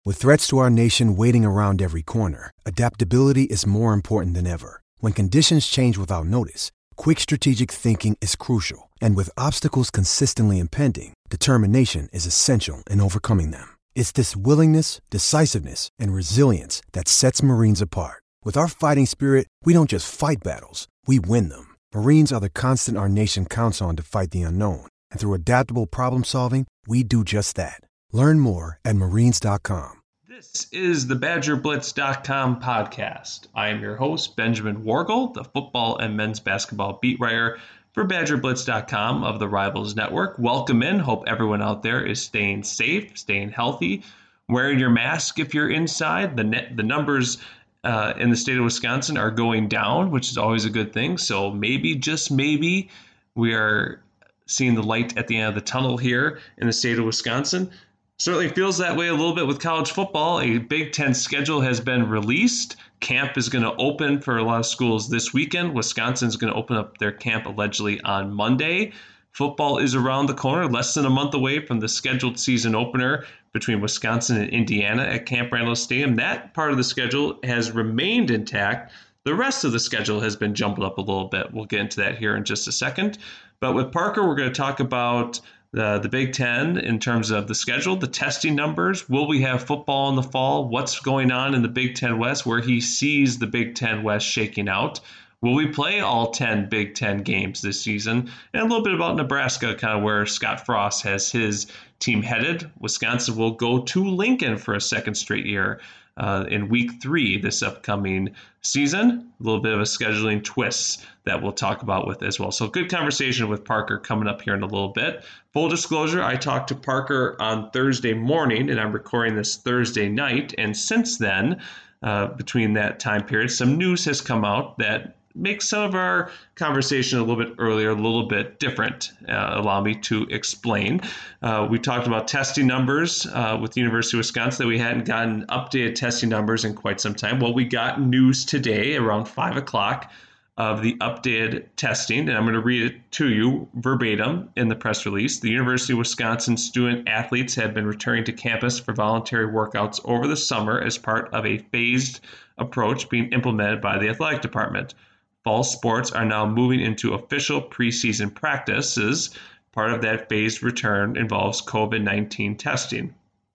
With threats to our nation waiting around every corner, adaptability is more important than ever. When conditions change without notice, quick strategic thinking is crucial. And with obstacles consistently impending, determination is essential in overcoming them. It's this willingness, decisiveness, and resilience that sets Marines apart. With our fighting spirit, we don't just fight battles, we win them. Marines are the constant our nation counts on to fight the unknown. And through adaptable problem solving, we do just that. Learn more at marines.com. This is the BadgerBlitz.com podcast. I am your host, Benjamin Wargol, the football and men's basketball beat writer for BadgerBlitz.com of the Rivals Network. Welcome in. Hope everyone out there is staying safe, staying healthy, wearing your mask if you're inside. The numbers in the state of Wisconsin are going down, which is always a good thing. So maybe, just maybe, we are seeing the light at the end of the tunnel here in the state of Wisconsin. Certainly feels that way a little bit with college football. A Big Ten schedule has been released. Camp is going to open for a lot of schools this weekend. Wisconsin's going to open up their camp allegedly on Monday. Football is around the corner, less than a month away from the scheduled season opener between Wisconsin and Indiana at Camp Randall Stadium. That part of the schedule has remained intact. The rest of the schedule has been jumbled up a little bit. We'll get into that here in just a second. But with Parker, we're going to talk about the Big Ten in terms of the schedule, the testing numbers. Will we have football in the fall? What's going on in the Big Ten West, where he sees the Big Ten West shaking out? Will we play all 10 Big Ten games this season? And a little bit about Nebraska, kind of where Scott Frost has his team headed. Wisconsin will go to Lincoln for a second straight year in week 3 this upcoming season. A little bit of a scheduling twist that we'll talk about with as well. So good conversation with Parker coming up here in a little bit. Full disclosure, I talked to Parker on Thursday morning, and I'm recording this Thursday night. And since then, between that time period, some news has come out that makes some of our conversation a little bit earlier, a little bit different. Allow me to explain. We talked about testing numbers with the University of Wisconsin that we hadn't gotten updated testing numbers in quite some time. Well, we got news today around 5 o'clock of the updated testing, and I'm going to read it to you verbatim in the press release. The University of Wisconsin student athletes have been returning to campus for voluntary workouts over the summer as part of a phased approach being implemented by the athletic department. Fall sports are now moving into official preseason practices. Part of that phased return involves COVID-19 testing.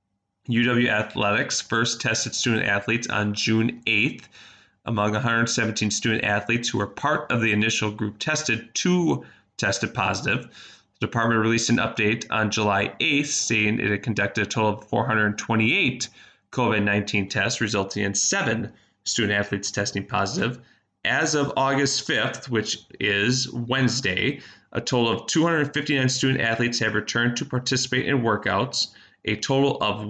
UW Athletics first tested student athletes on June 8th. Among 117 student athletes who were part of the initial group tested, 2 tested positive. The department released an update on July 8th saying it had conducted a total of 428 COVID-19 tests, resulting in 7 student athletes testing positive. As of August 5th, which is Wednesday, a total of 259 student athletes have returned to participate in workouts. A total of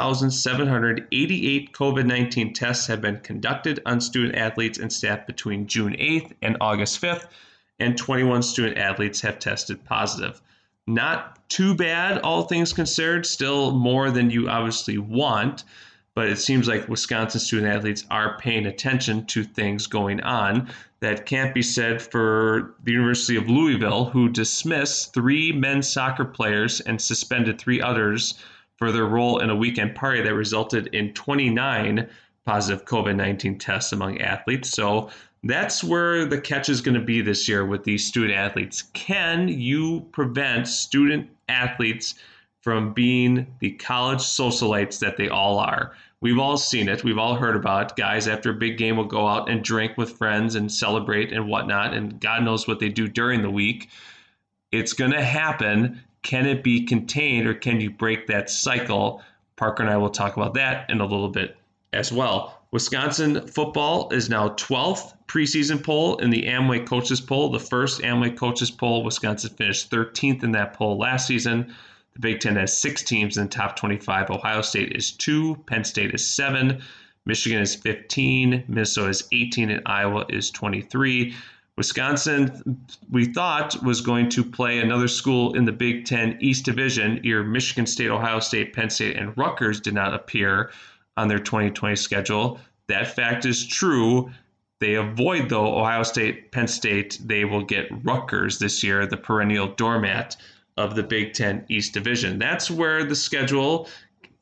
1,788 COVID-19 tests have been conducted on student athletes and staff between June 8th and August 5th, and 21 student athletes have tested positive. Not too bad, all things considered, still more than you obviously want. But it seems like Wisconsin student athletes are paying attention to things going on. That can't be said for the University of Louisville, who dismissed 3 men's soccer players and suspended 3 others for their role in a weekend party that resulted in 29 positive COVID-19 tests among athletes. So that's where the catch is going to be this year with these student athletes. Can you prevent student athletes from being the college socialites that they all are? We've all seen it. We've all heard about it. Guys after a big game will go out and drink with friends and celebrate and whatnot, and God knows what they do during the week. It's going to happen. Can it be contained, or can you break that cycle? Parker and I will talk about that in a little bit as well. Wisconsin football is now 12th preseason poll in the Amway Coaches Poll. The first Amway Coaches Poll, Wisconsin finished 13th in that poll last season. The Big Ten has 6 teams in the top 25. Ohio State is 2, Penn State is 7, Michigan is 15, Minnesota is 18, and Iowa is 23. Wisconsin, we thought, was going to play another school in the Big Ten East Division. Your Michigan State, Ohio State, Penn State, and Rutgers did not appear on their 2020 schedule. That fact is true. They avoid, though, Ohio State, Penn State. They will get Rutgers this year, the perennial doormat of the Big Ten East Division. That's where the schedule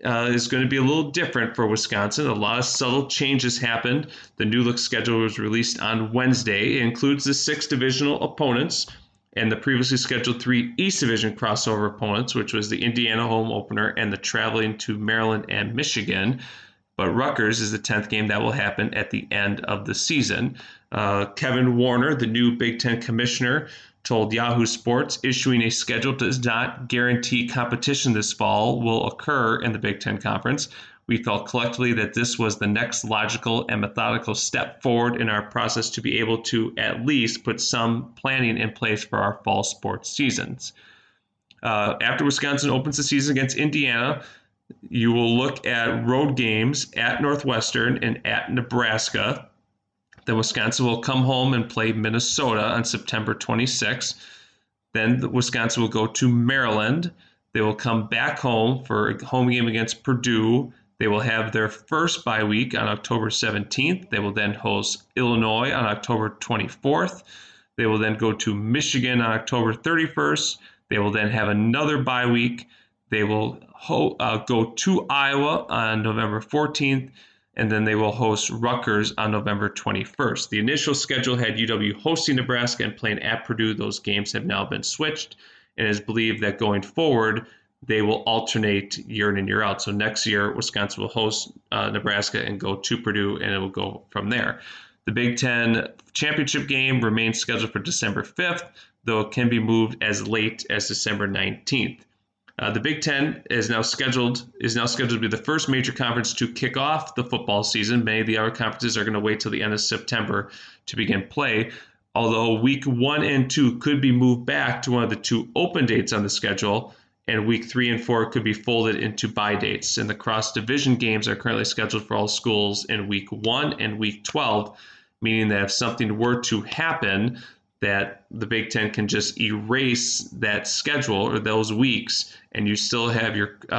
is going to be a little different for Wisconsin. A lot of subtle changes happened. The new look schedule was released on Wednesday. It includes the 6 divisional opponents and the previously scheduled 3 East Division crossover opponents, which was the Indiana home opener and the traveling to Maryland and Michigan. But Rutgers is the 10th game that will happen at the end of the season. Kevin Warner, the new Big Ten commissioner, told Yahoo Sports issuing a schedule does not guarantee competition this fall will occur in the Big Ten Conference. We felt collectively that this was the next logical and methodical step forward in our process to be able to at least put some planning in place for our fall sports seasons. After Wisconsin opens the season against Indiana, you will look at road games at Northwestern and at Nebraska. Then Wisconsin will come home and play Minnesota on September 26th. Then Wisconsin will go to Maryland. They will come back home for a home game against Purdue. They will have their first bye week on October 17th. They will then host Illinois on October 24th. They will then go to Michigan on October 31st. They will then have another bye week. They will go to Iowa on November 14th. And then they will host Rutgers on November 21st. The initial schedule had UW hosting Nebraska and playing at Purdue. Those games have now been switched, and it is believed that going forward, they will alternate year in and year out. So next year, Wisconsin will host Nebraska and go to Purdue, and it will go from there. The Big Ten championship game remains scheduled for December 5th, though it can be moved as late as December 19th. The Big Ten is now scheduled to be the first major conference to kick off the football season. Many of the other conferences are going to wait till the end of September to begin play, although week 1 and 2 could be moved back to one of the 2 open dates on the schedule, and week 3 and 4 could be folded into bye dates. And the cross-division games are currently scheduled for all schools in week 1 and week 12, meaning that if something were to happen, that the Big Ten can just erase that schedule or those weeks, and you still have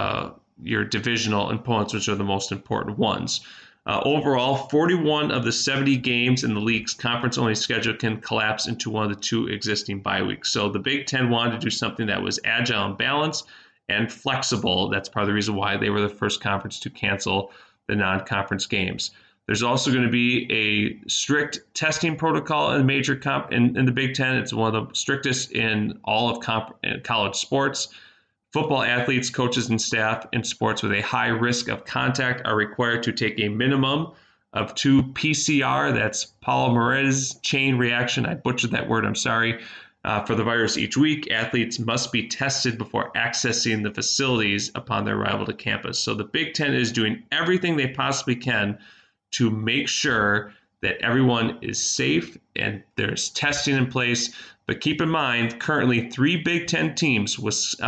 your divisional opponents, which are the most important ones. Overall, 41 of the 70 games in the league's conference-only schedule can collapse into one of the 2 existing bye weeks. So the Big Ten wanted to do something that was agile and balanced and flexible. That's part of the reason why they were the first conference to cancel the non-conference games. There's also going to be a strict testing protocol in major in the Big Ten. It's one of the strictest in all of college sports. Football athletes, coaches, and staff in sports with a high risk of contact are required to take a minimum of 2 PCR, that's polymerase chain reaction, I butchered that word, I'm sorry, for the virus each week. Athletes must be tested before accessing the facilities upon their arrival to campus. So the Big Ten is doing everything they possibly can to make sure that everyone is safe and there's testing in place. But keep in mind, currently 3 Big Ten teams,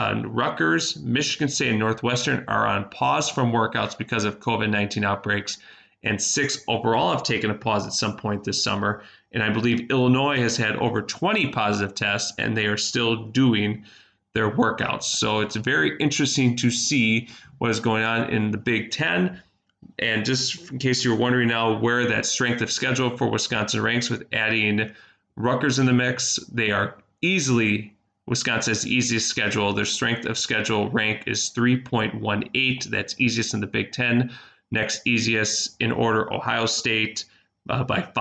Rutgers, Michigan State, and Northwestern, are on pause from workouts because of COVID-19 outbreaks, and 6 overall have taken a pause at some point this summer. And I believe Illinois has had over 20 positive tests, and they are still doing their workouts. So it's very interesting to see what is going on in the Big Ten. And just in case you were wondering now where that strength of schedule for Wisconsin ranks, with adding Rutgers in the mix, they are Wisconsin's easiest schedule. Their strength of schedule rank is 3.18. That's easiest in the Big Ten. Next easiest in order, Ohio State by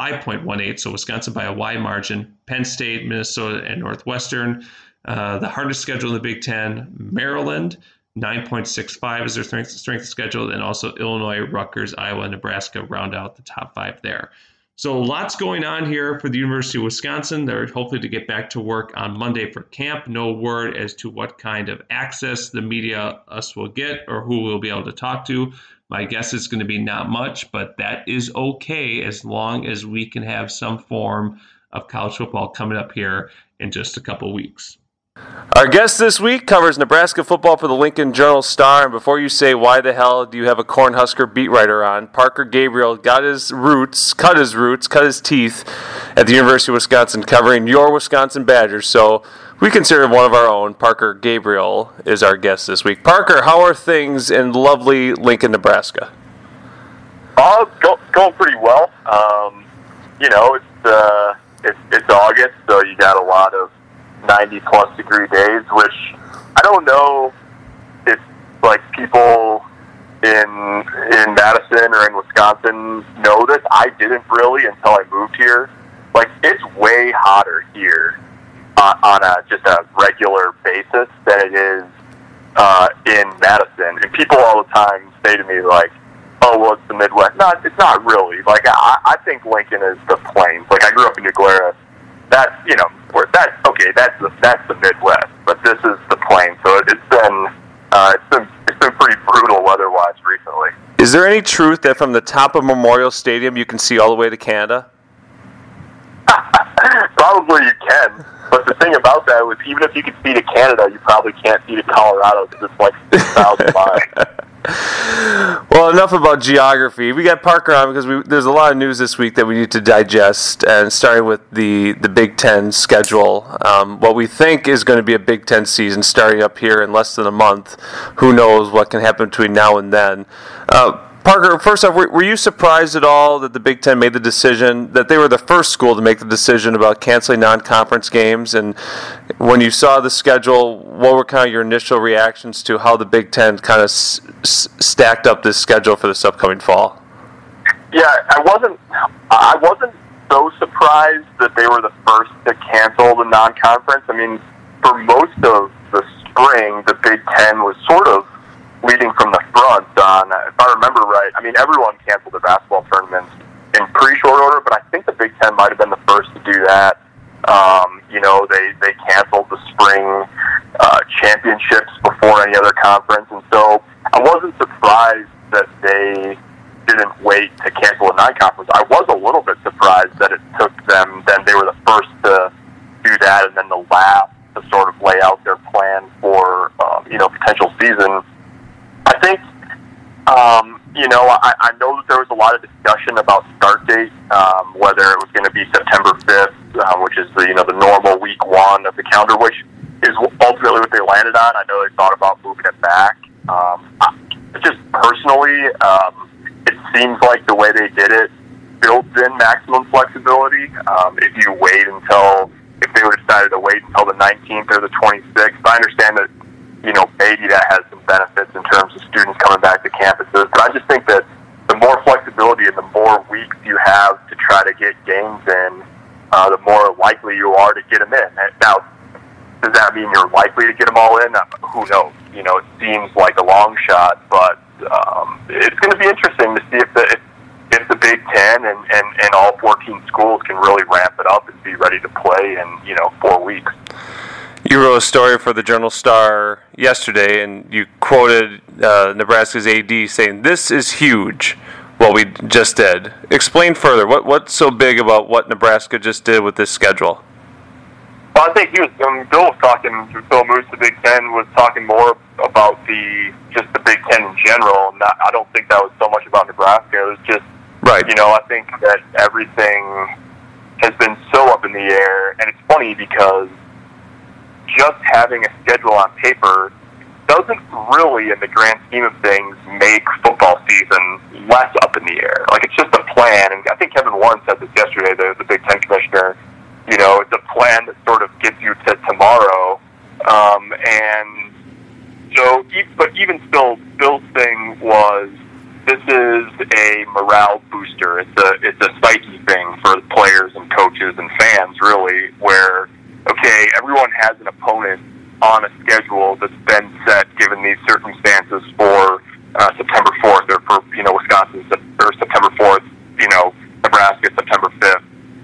5.18. So Wisconsin by a wide margin. Penn State, Minnesota, and Northwestern. The hardest schedule in the Big Ten, Maryland, 9.65 is their strength of schedule, and also Illinois, Rutgers, Iowa, and Nebraska round out the top 5 there. So lots going on here for the University of Wisconsin. They're hopefully to get back to work on Monday for camp. No word as to what kind of access the media us will get or who we'll be able to talk to. My guess is going to be not much, but that is okay as long as we can have some form of college football coming up here in just a couple weeks. Our guest this week covers Nebraska football for the Lincoln Journal-Star, and before you say why the hell do you have a Cornhusker beat writer on, Parker Gabriel cut his teeth at the University of Wisconsin covering your Wisconsin Badgers, so we consider him one of our own. Parker Gabriel is our guest this week. Parker, how are things in lovely Lincoln, Nebraska? Going pretty well. It's August, so you got a lot of 90-plus degree days, which I don't know if, like, people in Madison or in Wisconsin know this. I didn't really until I moved here. Like, it's way hotter here on just a regular basis than it is in Madison. And people all the time say to me, like, oh, well, it's the Midwest. No, it's not really. Like, I think Lincoln is the Plains. Like, I grew up in New Glarus. That's, that's the Midwest. But this is the Plains. So it's been pretty brutal weather-wise recently. Is there any truth that from the top of Memorial Stadium you can see all the way to Canada? Probably you can. But the thing about that was, even if you could see to Canada, you probably can't see to Colorado because it's like 6,000 miles. Well, enough about geography. We got Parker on because there's a lot of news this week that we need to digest, and starting with the Big Ten schedule. What we think is going to be a Big Ten season starting up here in less than a month. Who knows what can happen between now and then. Parker, first off, were you surprised at all that the Big Ten made the decision, that they were the first school to make the decision about canceling non-conference games? And when you saw the schedule, what were kind of your initial reactions to how the Big Ten kind of stacked up this schedule for this upcoming fall? Yeah, I wasn't so surprised that they were the first to cancel the non-conference. I mean, for most of the spring, the Big Ten was sort of leading from the front on, if I remember right, I mean, everyone canceled their basketball tournaments in pretty short order, but I think the Big Ten might have been the first to do that. They canceled the spring championships before any other conference, and so I wasn't surprised that they didn't wait to cancel a non-conference. I was a little bit surprised that it took them, then they were the first to do that, and then the last to sort of lay out their plan for, potential season. I think, I know that there was a lot of discussion about start date, whether it was going to be September 5th, which is the normal week one of the calendar, which is ultimately what they landed on. I know they thought about moving it back. Just personally, it seems like the way they did it builds in maximum flexibility. If they would have decided to wait until the 19th or the 26th, I understand that maybe that has some benefits in terms of students coming back to campuses. But I just think that the more flexibility and the more weeks you have to try to get games in, the more likely you are to get them in. Now, does that mean you're likely to get them all in? Who knows? It seems like a long shot, but it's going to be interesting to see if the Big Ten and all 14 schools can really ramp it up and be ready to play in 4 weeks. You wrote a story for the Journal-Star yesterday, and you quoted Nebraska's AD saying, "This is huge, what we just did." Explain further. What's so big about what Nebraska just did with this schedule? Well, I think Bill Moose, the Big Ten, was talking more about the Big Ten in general. I don't think that was so much about Nebraska. It was just, right. I think that everything has been so up in the air, and it's funny because just having a schedule on paper doesn't really, in the grand scheme of things, make football season less up in the air. Like, it's just a plan, and I think Kevin Warren said this yesterday, the Big Ten commissioner. It's a plan that sort of gets you to tomorrow, and so, but even still, Bill's thing was, this is a morale booster. It's a psyche thing for the players and coaches and fans, really, where, okay, everyone has an opponent on a schedule that's been set given these circumstances for September 4th, or for Wisconsin, or September 4th, Nebraska September 5th.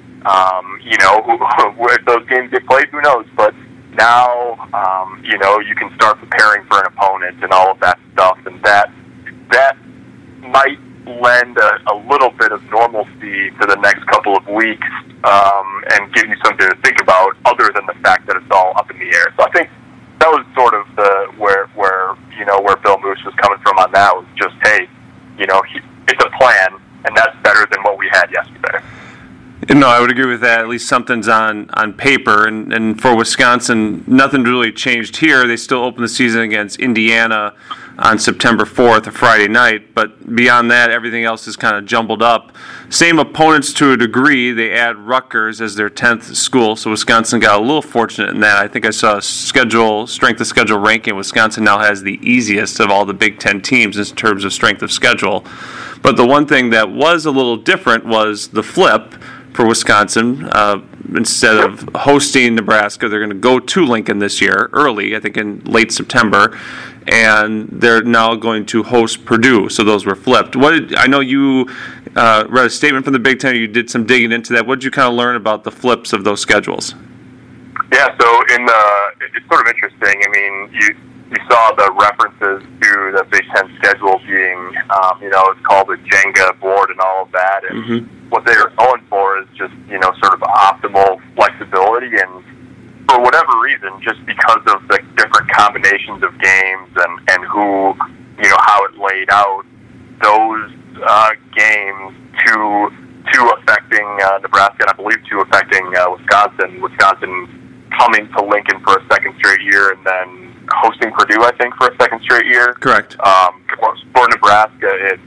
If those games get played, who knows? But now, you can start preparing for an opponent and all of that stuff, and that might lend a little bit of normalcy to the next couple of weeks, and give you something to think about other than the fact that it's all up in the air. So I think that was sort of where Bill Moose was coming from on that, was just, hey, it's a plan, and that's better than what we had yesterday. No, I would agree with that. At least something's on paper. And for Wisconsin, nothing really changed here. They still opened the season against Indiana on September 4th, a Friday night. But beyond that, everything else is kind of jumbled up. Same opponents to a degree. They add Rutgers as their 10th school, so Wisconsin got a little fortunate in that. I think I saw a strength of schedule ranking. Wisconsin now has the easiest of all the Big Ten teams in terms of strength of schedule. But the one thing that was a little different was the flip for Wisconsin. Instead of hosting Nebraska, they're going to go to Lincoln this year, early, I think in late September, and they're now going to host Purdue. So those were flipped. I know you read a statement from the Big Ten. You did some digging into that. What did you kind of learn about the flips of those schedules? Yeah, so it's sort of interesting. I mean, you saw the references to the Big Ten schedule being, it's called a Jenga board and all of that. And what they are going for is just, sort of optimal flexibility. And for whatever reason, just because of the different combinations of games and who, how it laid out, those games, two affecting Nebraska, and I believe two affecting Wisconsin. Wisconsin coming to Lincoln for a second straight year, and then hosting Purdue, I think, for a second straight year. Correct. For Nebraska, it's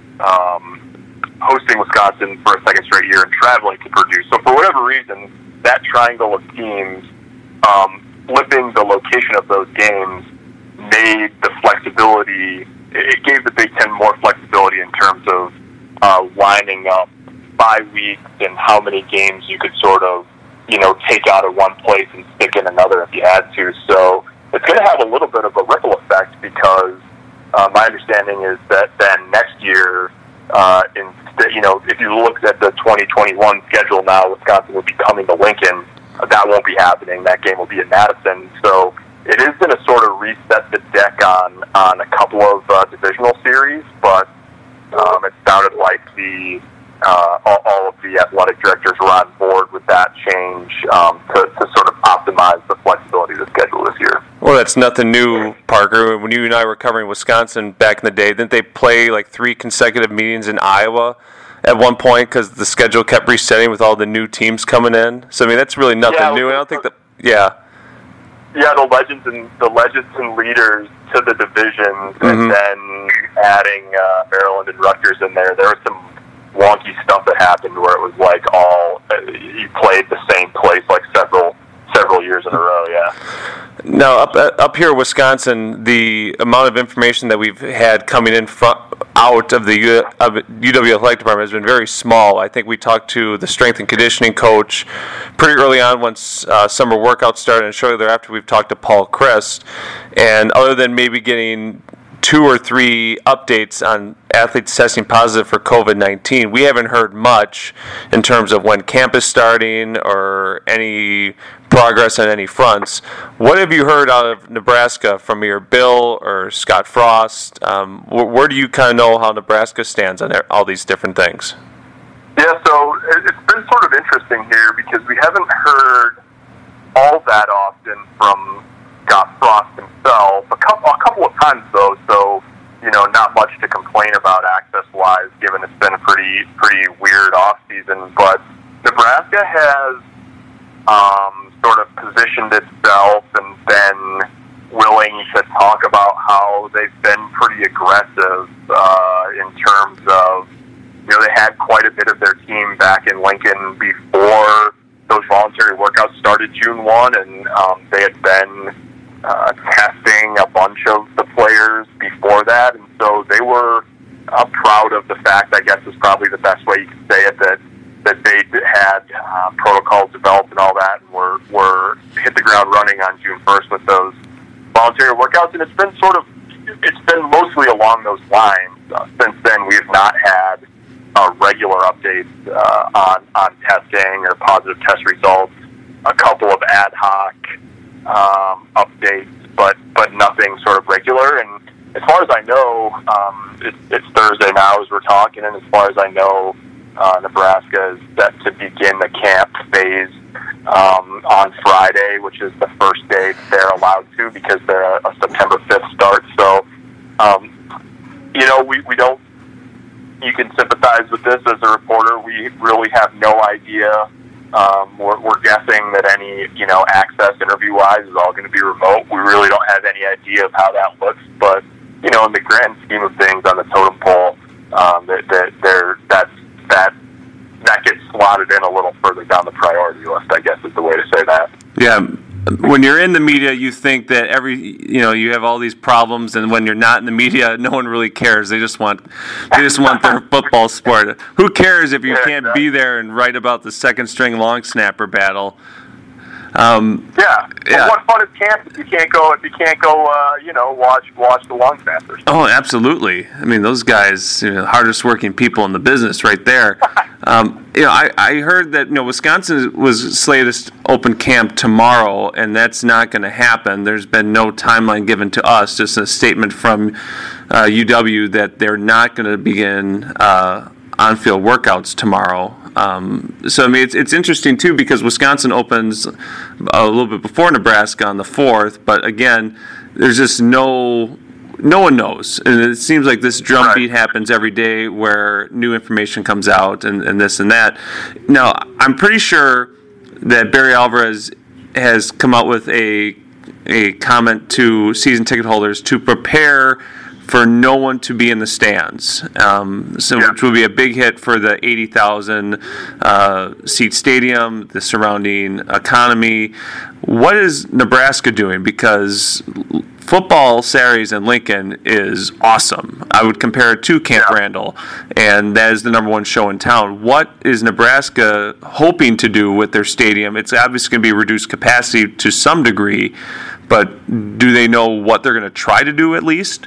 hosting Wisconsin for a second straight year and traveling to Purdue. So for whatever reason, that triangle of teams, flipping the location of those games made the flexibility, it gave the Big Ten more flexibility in terms of lining up bye weeks and how many games you could sort of, take out of one place and stick in another if you had to. So it's going to have a little bit of a ripple effect because my understanding is that then next year, if you looked at the 2021 schedule now, Wisconsin would be coming to Lincoln. That won't be happening. That game will be in Madison. So it is going to sort of reset the deck on a couple of divisional series, but it sounded like all of the athletic directors were on board with that change to sort of optimize the flexibility of the schedule this year. Well, that's nothing new, Parker. When you and I were covering Wisconsin back in the day, didn't they play like 3 consecutive meetings in Iowa at one point because the schedule kept resetting with all the new teams coming in? So, I mean, that's really nothing new. I don't think that, Yeah, the legends and leaders to the divisions, and then adding Maryland and Rutgers in there. There was some wonky stuff that happened where it was like you played the same place like several years in a row. Yeah. Now up here in Wisconsin, the amount of information that we've had coming in out of the UW Athletic Department has been very small. I think we talked to the strength and conditioning coach pretty early on once summer workouts started, and shortly thereafter we've talked to Paul Christ. And other than maybe getting 2 or 3 updates on athletes testing positive for COVID-19, we haven't heard much in terms of when camp is starting or any progress on any fronts. What have you heard out of Nebraska from either Bill or Scott Frost? Where do you kind of know how Nebraska stands on all these different things? Yeah, so it's been sort of interesting here because we haven't heard all that often from Scott Frost himself. A couple of times though, so not much to complain about access-wise, given it's been a pretty weird off-season. But Nebraska has sort of positioned itself and been willing to talk about how they've been pretty aggressive in terms of, they had quite a bit of their team back in Lincoln before those voluntary workouts started June 1, and they had been testing a bunch of the players before that, and so they were proud of the fact, I guess is probably the best way you can say it, that they had protocols developed and all that, and were hit the ground running on June 1st with those voluntary workouts, and it's been mostly along those lines. Since then, we have not had regular updates on testing or positive test results, a couple of ad hoc updates, but nothing sort of regular. And as far as I know, it's Thursday now as we're talking, and as far as I know, Nebraska is set to begin the camp phase on Friday, which is the first day they're allowed to because they're a September 5th start. So, we don't. You can sympathize with this as a reporter. We really have no idea. We're guessing that any, access interview-wise is all going to be remote. We really don't have any idea of how that looks, but in the grand scheme of things on the totem pole, that gets slotted in a little further down the priority list, I guess is the way to say that. Yeah. When you're in the media, you think that you have all these problems, and when you're not in the media, no one really cares. They just want their football sport. Who cares if you can't be there and write about the second string long snapper battle? What fun is camp if you can't go watch the long snappers? Oh, absolutely. I mean, those guys, hardest working people in the business, right there. I heard that Wisconsin was slated to open camp tomorrow, and that's not going to happen. There's been no timeline given to us. Just a statement from UW that they're not going to begin on-field workouts tomorrow. So I mean, it's interesting too because Wisconsin opens a little bit before Nebraska on the 4th, but again, there's just no one knows, and it seems like this drumbeat happens every day where new information comes out and this and that. Now, I'm pretty sure that Barry Alvarez has come out with a comment to season ticket holders to prepare for no one to be in the stands, which will be a big hit for the 80,000 seat stadium, the surrounding economy. What is Nebraska doing? Because football Saturdays in Lincoln is awesome. I would compare it to Camp Randall, and that is the number one show in town. What is Nebraska hoping to do with their stadium? It's obviously going to be reduced capacity to some degree, but do they know what they're going to try to do at least?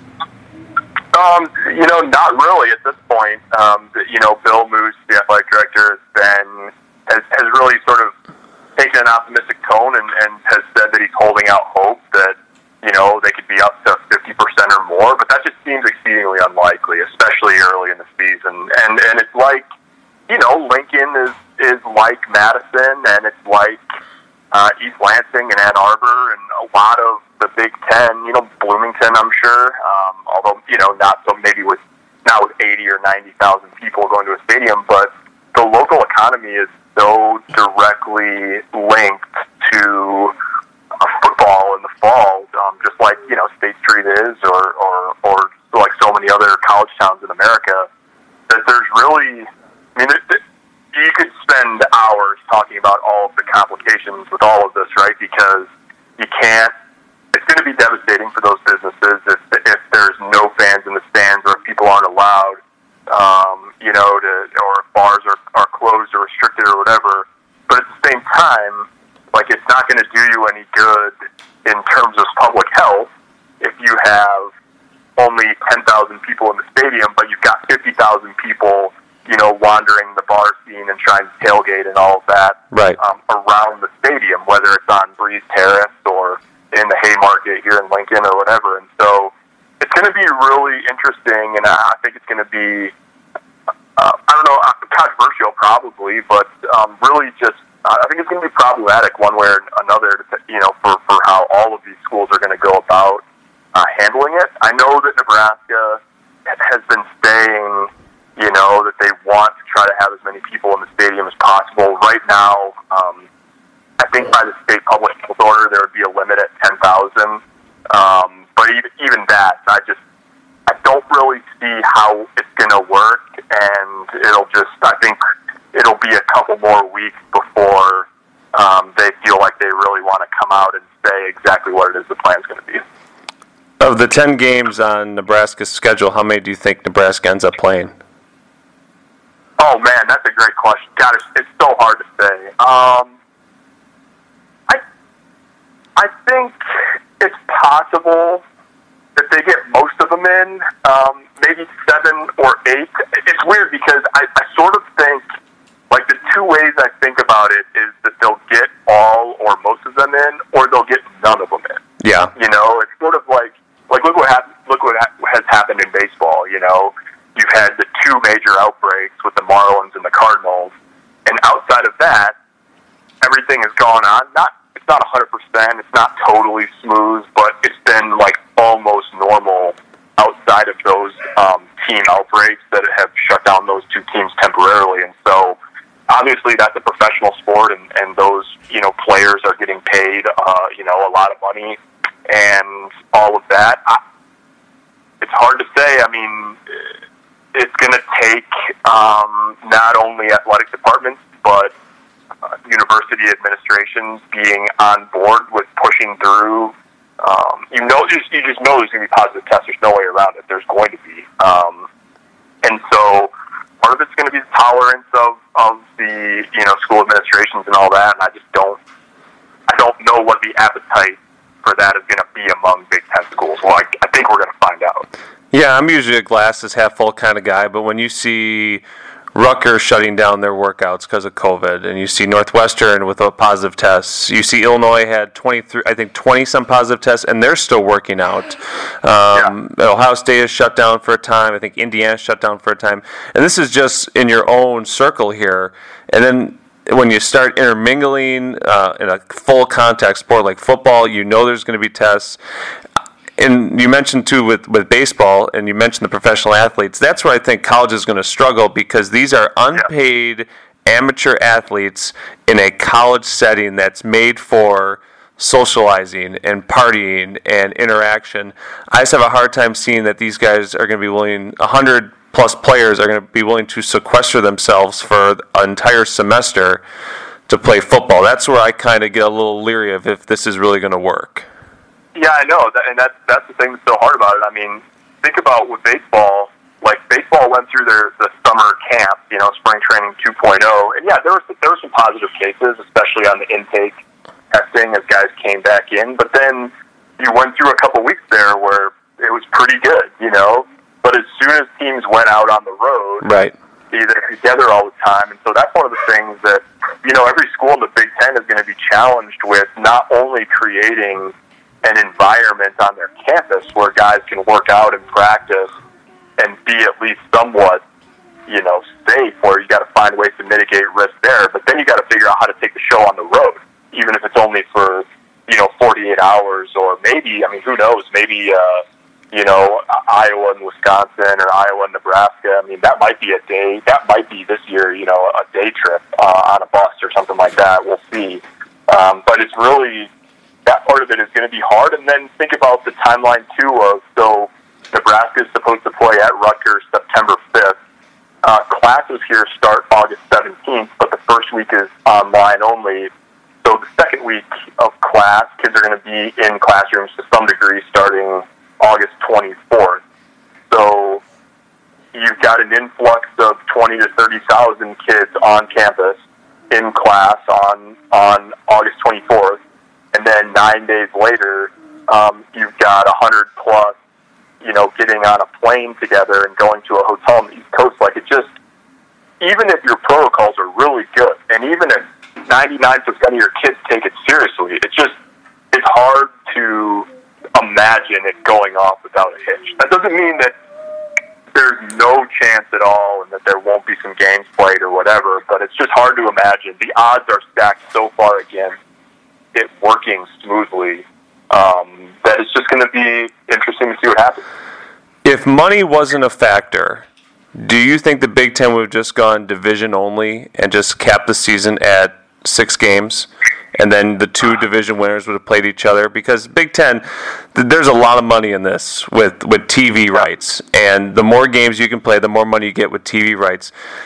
Not really at this point. Bill Moose, the athletic director, has really sort of taken an optimistic tone and has said that he's holding out hope that, they could be up to 50% or more, but that just seems exceedingly unlikely, especially early in the season. And it's like, Lincoln is like Madison, and it's like East Lansing and Ann Arbor and a lot of the Big Ten, Bloomington, I'm sure, although, not with 80 or 90,000 people going to a stadium, but the local economy is so directly linked to football in the fall, just like, State Street is, or like so many other college towns in America, that there's really, you could spend hours talking about all of the complications with all of this, right? Because it's going to be devastating for those businesses if there's no fans in the stands or if people aren't allowed, or if bars are closed or restricted or whatever. But at the same time, it's not going to do you any good in terms of public health if you have only 10,000 people in the stadium, but you've got 50,000 people, wandering the bar scene and trying to tailgate and all of that around the stadium, whether it's on Breeze Terrace or in the Haymarket here in Lincoln or whatever. And so it's going to be really interesting, and I think it's going to be, controversial probably, but really just, I think it's going to be problematic one way or another, for how all of these schools are going to go about handling it. I know that Nebraska has been saying, that they want to try to have as many people in the stadium as possible. Right now, I think by the state public health order, there would be a limit at 10,000. But even that, I don't really see how it's going to work, and I think it'll be a couple more weeks before they feel like they really want to come out and say exactly what it is the plan's going to be. Of the 10 games on Nebraska's schedule, how many do you think Nebraska ends up playing? Oh, man, that's a great question. God, it's so hard to say. I think it's possible that they get most of them in, maybe 7 or 8. It's weird because I sort of think, the two ways I think about it is that they'll get all or most of them in, or they'll get none of them in. Yeah. It's sort of like look what has happened in baseball, You've had the two major outbreaks with the Marlins and the Cardinals, and outside of that, everything has gone on. It's not 100%, it's not totally smooth, but it's been almost normal outside of those team outbreaks that have shut down those two teams temporarily. And so, obviously, that's a professional sport, and those players are getting paid a lot of money and all of that. it's hard to say. I mean, it's going to take not only athletic departments, but university administrations being on board with pushing through. You just know there's going to be positive tests. There's no way around it. There's going to be. And so part of it's going to be the tolerance of the school administrations and all that. And I don't know what the appetite for that is going to be among Big Ten schools. Well, I think we're going to find out. Yeah, I'm usually a glass is half full kind of guy, but when you see Rutgers shutting down their workouts because of COVID, and you see Northwestern with a positive tests, you see Illinois had 20 some positive tests, and they're still working out. Ohio State is shut down for a time. I think Indiana shut down for a time, and this is just in your own circle here. And then when you start intermingling in a full contact sport like football, there's going to be tests. And you mentioned, too, with baseball, and you mentioned the professional athletes, that's where I think college is going to struggle, because these are unpaid amateur athletes in a college setting that's made for socializing and partying and interaction. I just have a hard time seeing that these guys are going to be willing, 100-plus players are going to be willing to sequester themselves for an entire semester to play football. That's where I kind of get a little leery of if this is really going to work. Yeah, I know, and that's the thing that's so hard about it. I mean, think about with baseball. Like, baseball went through the summer camp, spring training 2.0, and yeah, there were some positive cases, especially on the intake testing as guys came back in. But then you went through a couple weeks there where it was pretty good, But as soon as teams went out on the road, right, they're together all the time, and so that's one of the things that every school in the Big Ten is going to be challenged with, not only creating an environment on their campus where guys can work out and practice and be at least somewhat, safe, where you got to find ways to mitigate risk there. But then you got to figure out how to take the show on the road, even if it's only for, 48 hours, or maybe, who knows, maybe, Iowa and Wisconsin, or Iowa and Nebraska. That might be a day, that might be this year, a day trip on a bus or something like that. We'll see. But it's really, that part of it is going to be hard. And then think about the timeline, too, so Nebraska is supposed to play at Rutgers September 5th. Classes here start August 17th, but the first week is online only. So the second week of class, kids are going to be in classrooms to some degree starting August 24th. So you've got an influx of 20 to 30,000 kids on campus in class on August 24th. And then 9 days later, you've got 100 plus, getting on a plane together and going to a hotel on the East Coast. Like, it just, even if your protocols are really good, and even if 99% of your kids take it seriously, it's hard to imagine it going off without a hitch. That doesn't mean that there's no chance at all and that there won't be some games played or whatever, but it's just hard to imagine. The odds are stacked so far against it working smoothly that it's just going to be interesting to see what happens. If money wasn't a factor, do you think the Big Ten would have just gone division only and just capped the season at 6 games, and then the 2 division winners would have played each other? Because Big Ten, there's a lot of money in this with TV rights, and the more games you can play, the more money you get with TV rights.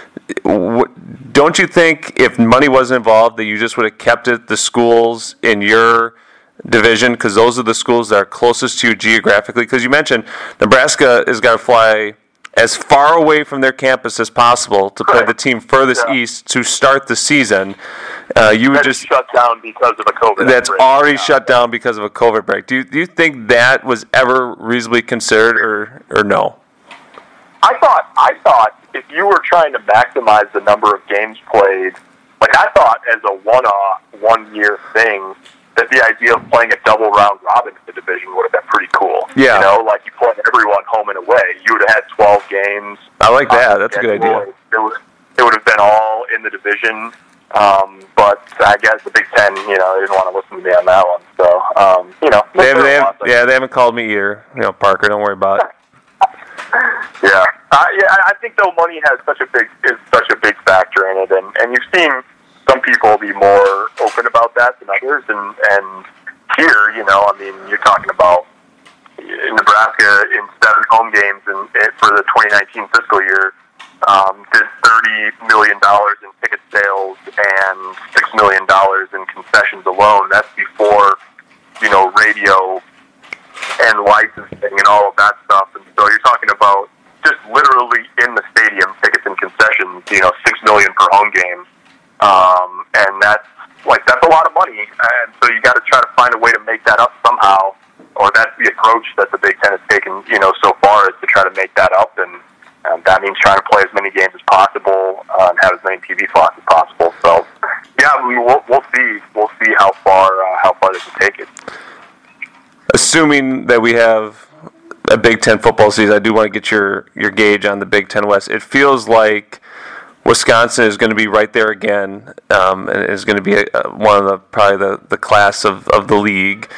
Don't you think if money wasn't involved that you just would have kept it the schools in your division, because those are the schools that are closest to you geographically? Because you mentioned Nebraska has got to fly as far away from their campus as possible to play the team furthest east to start the season. You would just shut down because of a COVID. That's already shut down because of a COVID break. Do you think that was ever reasonably considered, or no? I thought if you were trying to maximize the number of games played, like, I thought as a one-off, one-year thing, that the idea of playing a double round robin in the division would have been pretty cool. Yeah. Like, you play everyone home and away. You would have had 12 games. I like that. That's a good idea. It would have been all in the division. But I guess the Big Ten, they didn't want to listen to me on that one. So, they haven't called me either. Parker, don't worry about it. Yeah. I think, though, money is such a big factor in it, and you've seen some people be more open about that than others, and here, you're talking about Nebraska in 7 home games for the 2019 fiscal year did $30 million in ticket sales and $6 million in concessions alone. That's before, radio and licensing and all of that stuff. And so you're talking about just literally in the stadium, tickets and concessions, $6 million per home game. And that's a lot of money. And so you got to try to find a way to make that up somehow. Or that's the approach that the Big Ten has taken, so far, is to try to make that up. And that means trying to play as many games as possible and have as many TV slots as possible. So, yeah, we'll see. We'll see how far they can take it. Assuming that we have a Big Ten football season, I do want to get your gauge on the Big Ten West. It feels like Wisconsin is going to be right there again, and is going to be one of probably the class of the league.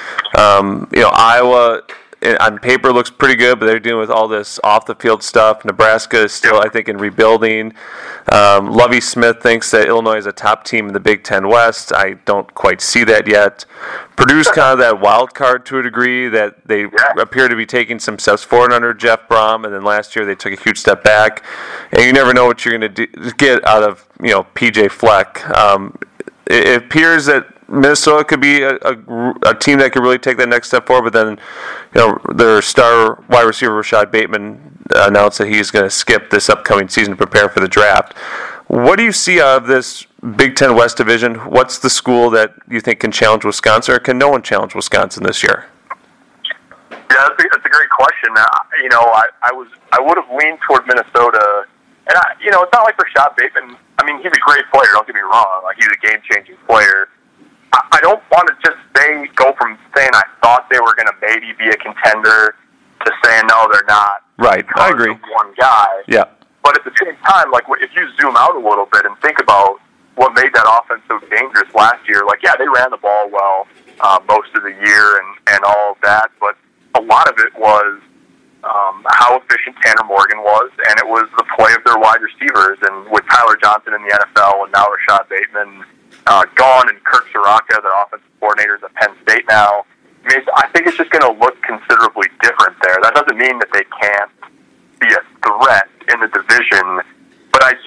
Iowa on paper looks pretty good, but they're dealing with all this off the field stuff. Nebraska is still, I think, in rebuilding. Lovie Smith thinks that Illinois is a top team in the Big Ten West. I don't quite see that yet. Purdue's kind of that wild card to a degree, that they appear to be taking some steps forward under Jeff Brom, and then last year they took a huge step back. And you never know what you're going to get out of PJ Fleck. It appears that Minnesota could be a team that could really take that next step forward, but then their star wide receiver Rashad Bateman announced that he's going to skip this upcoming season to prepare for the draft. What do you see out of this Big Ten West division? What's the school that you think can challenge Wisconsin, or can no one challenge Wisconsin this year? Yeah, that's a great question. I would have leaned toward Minnesota, and it's not like Rashad Bateman. I mean, he's a great player. Don't get me wrong. He's a game-changing player. I don't want to just go from saying I thought they were going to maybe be a contender to saying no, they're not. Right, I agree. One guy. Yeah. But at the same time, if you zoom out a little bit and think about what made that offense so dangerous last year, they ran the ball well most of the year and all of that, but a lot of it was how efficient Tanner Morgan was, and it was the play of their wide receivers. And with Tyler Johnson in the NFL and now Rashad Bateman gone, and Kirk Soraka, their offensive coordinator, is at Penn State now, I think it's just going to look considerably different there. That doesn't mean that they can't be a threat in the division, but I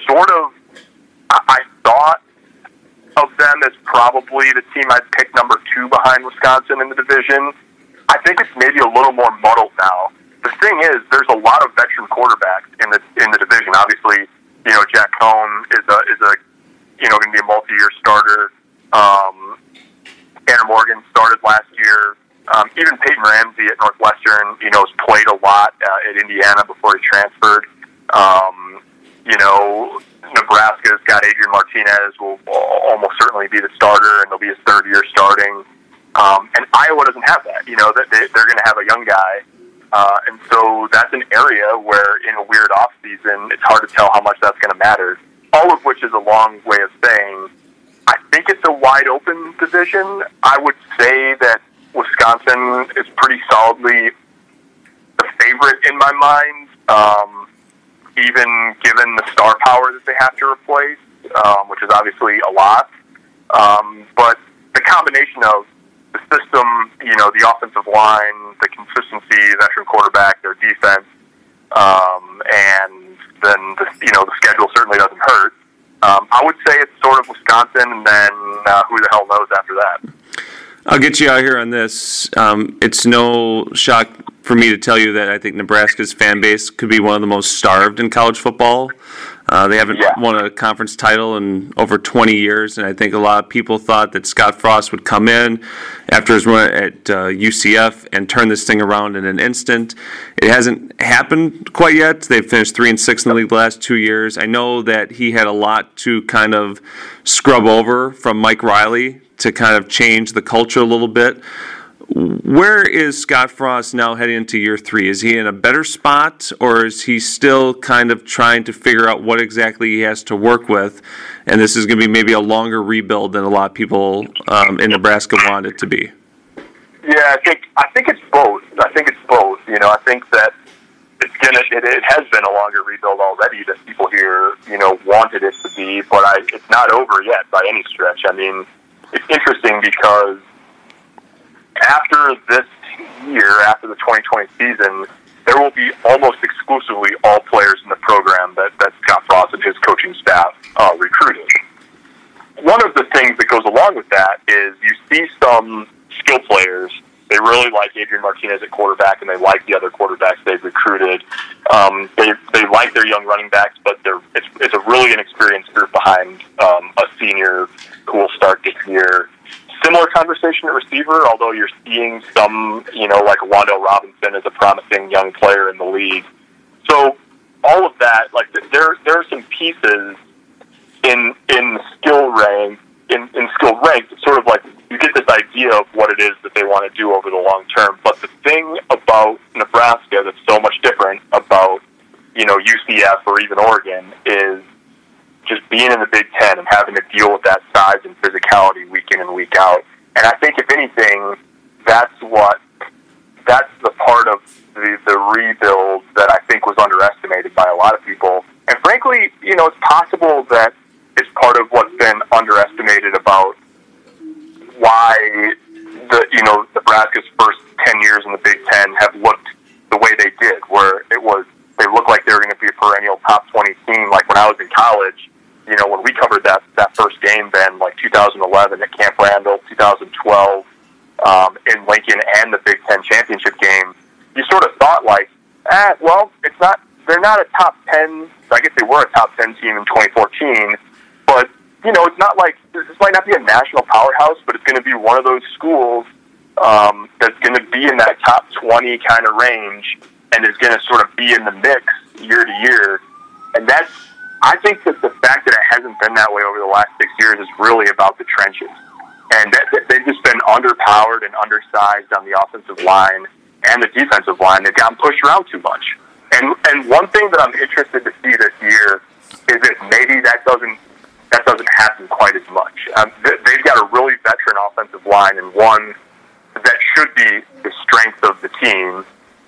thought of them as probably the team I'd pick number 2 behind Wisconsin in the division. I think it's maybe a little more muddled now. The thing is, there's a lot of veteran quarterbacks in the division. Obviously, Jack Cohn is a going to be a multi-year starter. Tanner Morgan started last year. Even Peyton Ramsey at Northwestern, has played a lot at Indiana before he transferred. Nebraska's got Adrian Martinez, will almost certainly be the starter, and he'll be his 3rd year starting. And Iowa doesn't have that. They're going to have a young guy. And so that's an area where, in a weird offseason, it's hard to tell how much that's going to matter. All of which is a long way of saying, I think it's a wide-open division. I would say that Wisconsin is pretty solidly the favorite in my mind, even given the star power that they have to replace, which is obviously a lot. But the combination of the system, the offensive line, the consistency, veteran quarterback, their defense, and then the schedule certainly doesn't hurt. I would say it's sort of Wisconsin, and then who the hell knows after that. I'll get you out here on this. It's no shock for me to tell you that I think Nebraska's fan base could be one of the most starved in college football. They haven't won a conference title in over 20 years, and I think a lot of people thought that Scott Frost would come in after his run at UCF and turn this thing around in an instant. It hasn't happened quite yet. They've finished 3-6 in the league the last 2 years. I know that he had a lot to kind of scrub over from Mike Riley to kind of change the culture a little bit. Where is Scott Frost now heading into year 3? Is he in a better spot, or is he still kind of trying to figure out what exactly he has to work with, and this is going to be maybe a longer rebuild than a lot of people in Nebraska want it to be? Yeah, I think it's both. I think that it has been a longer rebuild already that people here, wanted it to be, but it's not over yet by any stretch. I mean, it's interesting because after this year, after the 2020 season, there will be almost exclusively all players in the program that Scott Frost and his coaching staff recruited. One of the things that goes along with that is you see some skill players. They really like Adrian Martinez at quarterback, and they like the other quarterbacks they've recruited. They like their young running backs, but it's a really inexperienced group behind a senior who will start this year. Similar conversation at receiver, although you're seeing some, like Wando Robinson is a promising young player in the league. So all of that, like there are some pieces in skill rank, in skill rank, sort of like you get this idea of what it is that they want to do over the long term. But the thing about Nebraska that's so much different about, UCF or even Oregon is just being in the Big Ten and having to deal with that size and physicality week in and week out. And I think, if anything, that's the part of the rebuild that I think was underestimated by a lot of people. And frankly, it's possible that it's part of what's been underestimated about why Nebraska's first 10 years in the Big Ten have looked the way they did, where they looked like they were going to be a perennial top 20 team. Like when I was in college, when we covered that first game, Ben, like 2011 at Camp Randall, 2012 in Lincoln, and the Big Ten championship game, you sort of thought like, it's not. They're not a top 10. I guess they were a top 10 team in 2014, but it's not like this might not be a national powerhouse, but it's going to be one of those schools that's going to be in that top 20 kind of range and is going to sort of be in the mix year to year. And I think that the fact that it hasn't been that way over the last 6 years is really about the trenches. And they've just been underpowered and undersized on the offensive line and the defensive line. They've gotten pushed around too much. And one thing that I'm interested to see this year is if maybe that doesn't happen quite as much. They've got a really veteran offensive line, and one that should be the strength of the team.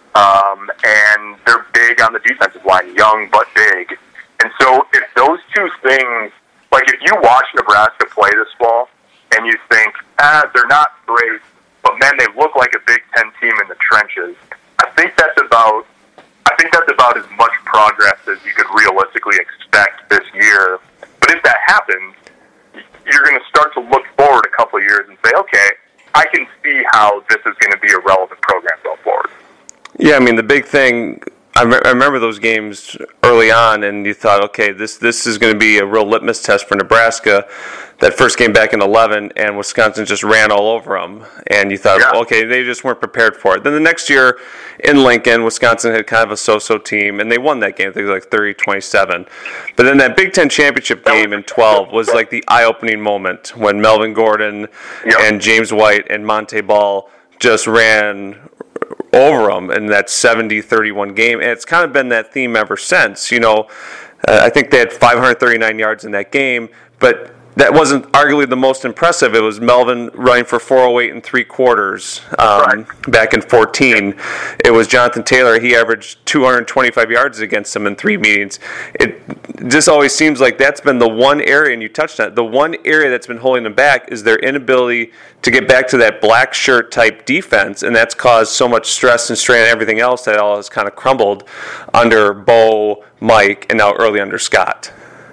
And they're big on the defensive line, young but big. And so if those two things, like if you watch Nebraska play this fall and you think, they're not great, but man, they look like a Big Ten team in the trenches, I think that's about as much progress as you could realistically expect this year. But if that happens, you're going to start to look forward a couple of years and say, okay, I can see how this is going to be a relevant program going forward. Yeah, I mean, the big thing, I remember those games early on, and you thought, okay, this is going to be a real litmus test for Nebraska. That first game back in 2011, and Wisconsin just ran all over them. And you thought, okay, they just weren't prepared for it. Then the next year in Lincoln, Wisconsin had kind of a so-so team, and they won that game. I think it was like 30-27. But then that Big Ten championship game in 12 was like the eye-opening moment when Melvin Gordon and James White and Monte Ball just ran over them in that 70-31 game. And it's kind of been that theme ever since. I think they had 539 yards in that game, but that wasn't arguably the most impressive. It was Melvin running for 408 in 3 quarters back in 14. It was Jonathan Taylor. He averaged 225 yards against him in 3 meetings. It just always seems like that's been the one area, and you touched on it, the one area that's been holding them back is their inability to get back to that black shirt type defense, and that's caused so much stress and strain and everything else that all has kind of crumbled under Bo, Mike, and now early under Scott.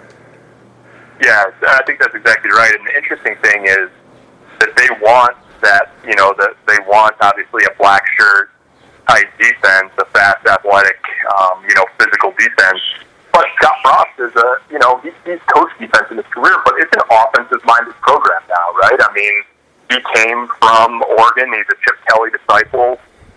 Yeah, I think that's exactly right. And the interesting thing is that they want that, that they want obviously a black shirt type defense, a fast, athletic, physical defense. But Scott Frost is he's coached defense in his career, but it's an offensive-minded program now, right? I mean, he came from Oregon. He's a Chip Kelly disciple.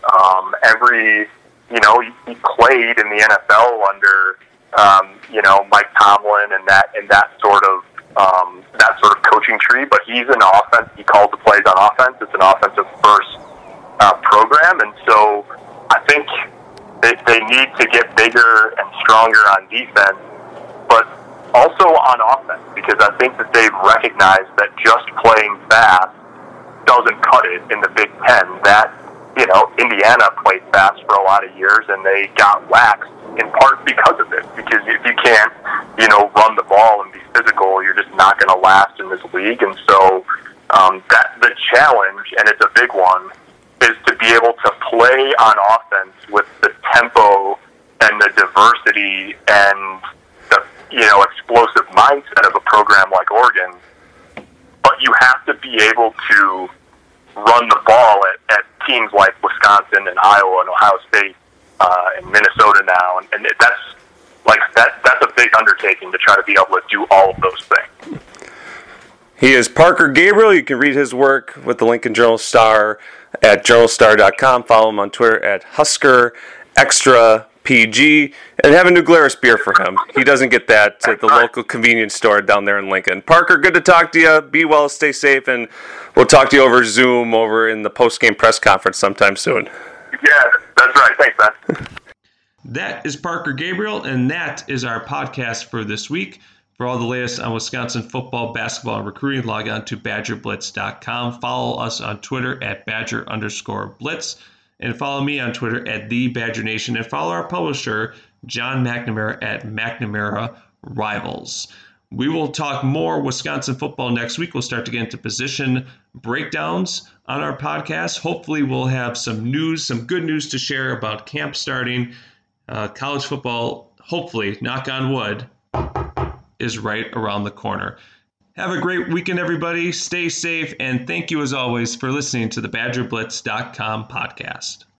He played in the NFL under Mike Tomlin and that sort of coaching tree, but he's an offense. He calls the plays on offense. It's an offensive first program, and so I think they need to get bigger and stronger on defense, but also on offense, because I think that they've recognized that just playing fast doesn't cut it in the Big Ten. That Indiana played fast for a lot of years, and they got waxed in part because of it. Because if you can't, run the ball and be physical, you're just not going to last in this league. And so that the challenge, and it's a big one, is to be able to play on offense with the tempo and the diversity and the explosive mindset of a program like Oregon. But you have to be able to run the ball at teams like Wisconsin and Iowa and Ohio State and Minnesota now, and that's a big undertaking to try to be able to do all of those things. He is Parker Gabriel. You can read his work with the Lincoln Journal-Star at journalstar.com. Follow him on Twitter at HuskerExtraPG. And have a New Glarus beer for him. He doesn't get that at the local convenience store down there in Lincoln. Parker, good to talk to you. Be well, stay safe, and we'll talk to you over Zoom over in the post-game press conference sometime soon. Yeah, that's right. Thanks, man. That is Parker Gabriel, and that is our podcast for this week. For all the latest on Wisconsin football, basketball, and recruiting, log on to BadgerBlitz.com. Follow us on Twitter at Badger_Blitz. And follow me on Twitter at TheBadgerNation. And follow our publisher, John McNamara, at McNamara Rivals. We will talk more Wisconsin football next week. We'll start to get into position breakdowns on our podcast. Hopefully we'll have some news, some good news to share about camp starting. College football, hopefully, knock on wood, is right around the corner. Have a great weekend, everybody. Stay safe, and thank you, as always, for listening to the BadgerBlitz.com podcast.